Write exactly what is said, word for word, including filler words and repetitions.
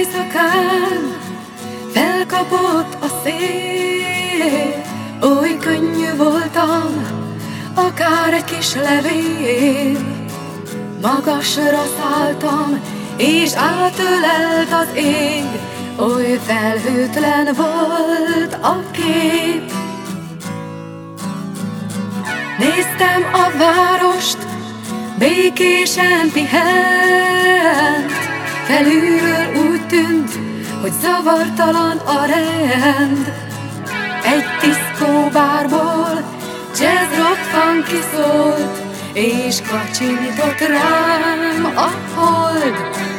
éjszakán felkapott a szél, oly könnyű voltam, akár egy kis levél. Magasra szálltam, és átölelt az ég, oly felhőtlen volt a kép. Néztem a várost, békésen pihent, felülről úgy tűnt, hogy zavartalan a rend. Egy diszkóbárból jazz rock funky szólt, és kacsintott rám a hold.